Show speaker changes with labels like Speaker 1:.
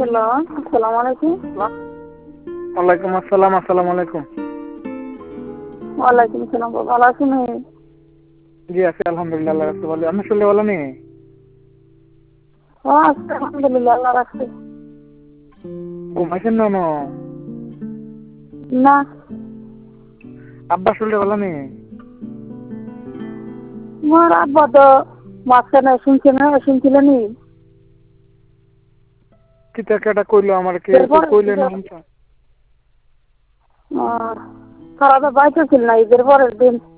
Speaker 1: Hello, আসসালামু আলাইকুম।
Speaker 2: ওয়ালাইকুম আসসালাম। আসসালামু আলাইকুম।
Speaker 1: ওয়ালাইকুম আসসালাম। ভালো আছেন?
Speaker 2: জি আছি আলহামদুলিল্লাহ, আল্লাহ রাখছে ভালো। আপনার শরীর ভালো নেই?
Speaker 1: ও আছি আলহামদুলিল্লাহ, আল্লাহ রাখছে।
Speaker 2: ঘুমাইছেন না?
Speaker 1: না,
Speaker 2: আব্বার শরীর ভালো নেই?
Speaker 1: তোমার আব্বা তো মাঝখানে শুনছিলেন।
Speaker 2: কি একটা কইলো আমার, কে
Speaker 1: এরপর
Speaker 2: কইলেন শুনছেন?
Speaker 1: তারা তো বাইতে ছিল না ঈদের পরের দিন।